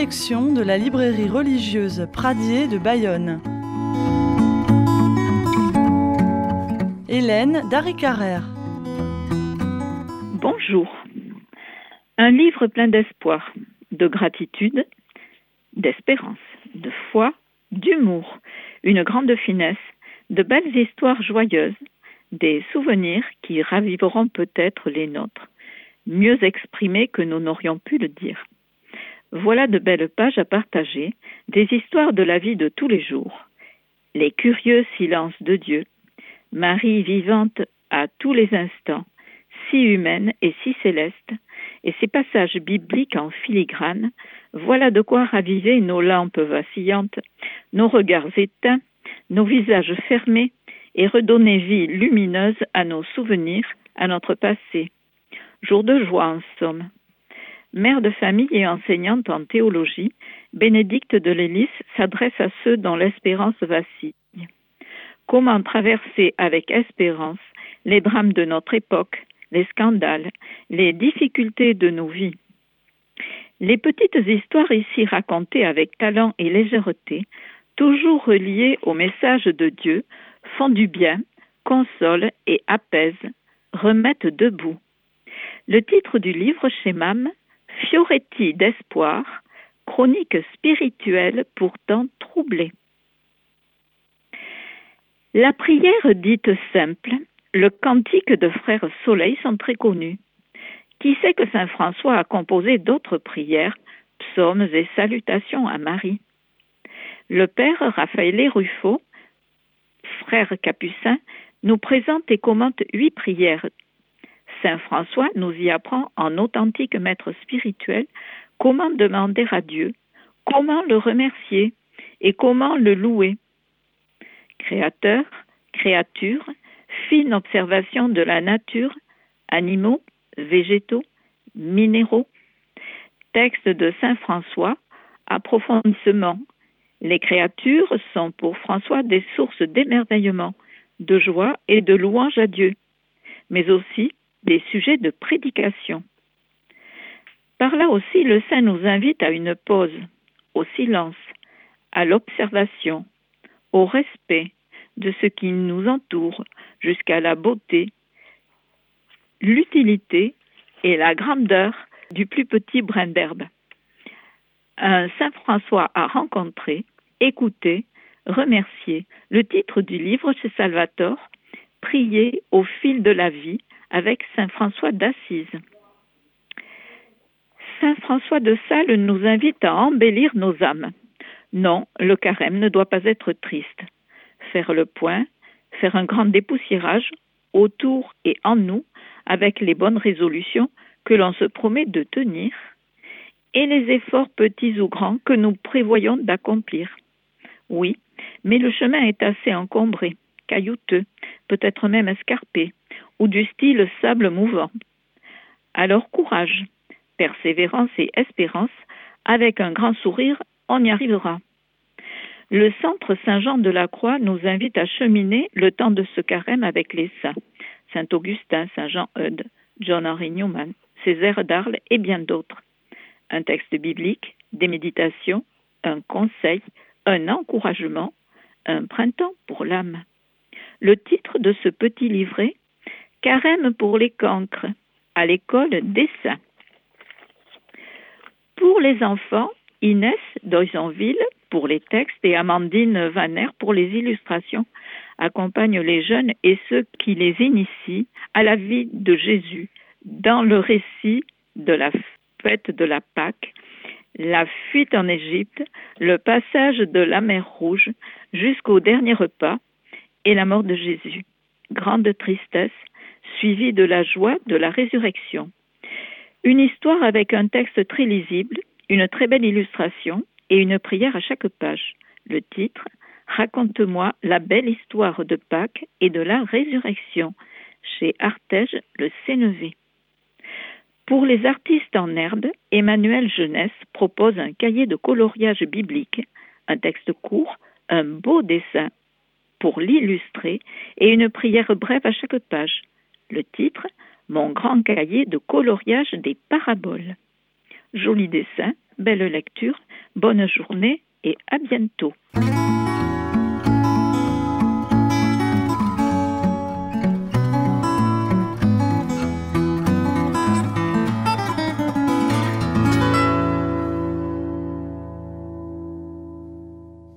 sélection de la librairie religieuse Pradier de Bayonne. Hélène Darry-Carrère. Bonjour. Un livre plein d'espoir, de gratitude, d'espérance, de foi, d'humour, une grande finesse, de belles histoires joyeuses, des souvenirs qui raviveront peut-être les nôtres, mieux exprimés que nous n'aurions pu le dire. Voilà de belles pages à partager, des histoires de la vie de tous les jours, les curieux silences de Dieu, Marie vivante à tous les instants, si humaine et si céleste, et ces passages bibliques en filigrane, voilà de quoi raviver nos lampes vacillantes, nos regards éteints, nos visages fermés, et redonner vie lumineuse à nos souvenirs, à notre passé. Jour de joie en somme. Mère de famille et enseignante en théologie, Bénédicte de Lélis s'adresse à ceux dont l'espérance vacille. Comment traverser avec espérance les drames de notre époque, les scandales, les difficultés de nos vies. Les petites histoires ici racontées avec talent et légèreté, toujours reliées au message de Dieu, font du bien, consolent et apaisent, remettent debout. Le titre du livre chez MAM, Fioretti d'espoir, chronique spirituelle pourtant troublée. La prière dite simple, le cantique de Frère Soleil sont très connus. Qui sait que saint François a composé d'autres prières, psaumes et salutations à Marie? Le père Raphaël Ruffo, frère capucin, nous présente et commente 8 prières. Saint François nous y apprend en authentique maître spirituel comment demander à Dieu, comment le remercier et comment le louer. Créateur, créature, fine observation de la nature, animaux, végétaux, minéraux. Texte de saint François, approfondissement. Les créatures sont pour François des sources d'émerveillement, de joie et de louange à Dieu, mais aussi des sujets de prédication. Par là aussi, le saint nous invite à une pause, au silence, à l'observation, au respect de ce qui nous entoure, jusqu'à la beauté, l'utilité et la grandeur du plus petit brin d'herbe. Un saint François a rencontré, écouté, remercié. Le titre du livre chez Salvator, Prier au fil de la vie avec saint François d'Assise. Saint François de Sales nous invite à embellir nos âmes. Non, le carême ne doit pas être triste. Faire le point, faire un grand dépoussiérage autour et en nous avec les bonnes résolutions que l'on se promet de tenir et les efforts petits ou grands que nous prévoyons d'accomplir. Oui, mais le chemin est assez encombré, caillouteux, peut-être même escarpé, ou du style sable mouvant. Alors courage, persévérance et espérance, avec un grand sourire, on y arrivera. Le centre Saint-Jean de la Croix nous invite à cheminer le temps de ce carême avec les saints, Saint Augustin, Saint Jean Eudes, John Henry Newman, Césaire d'Arles et bien d'autres. Un texte biblique, des méditations, un conseil, un encouragement, un printemps pour l'âme. Le titre de ce petit livret, Carême pour les cancres, à l'école des saints. Pour les enfants, Inès d'Oisonville pour les textes et Amandine Vaner pour les illustrations accompagnent les jeunes et ceux qui les initient à la vie de Jésus dans le récit de la fête de la Pâque, la fuite en Égypte, le passage de la mer Rouge jusqu'au dernier repas et la mort de Jésus. Grande tristesse suivie de la joie de la résurrection. Une histoire avec un texte très lisible, une très belle illustration et une prière à chaque page. Le titre, Raconte-moi la belle histoire de Pâques et de la résurrection, chez Artege le Sénévé. Pour les artistes en herbe, Emmanuel Jeunesse propose un cahier de coloriage biblique, un texte court, un beau dessin pour l'illustrer et une prière brève à chaque page. Le titre, Mon grand cahier de coloriage des paraboles. Joli dessin, belle lecture, Bonne journée et à bientôt.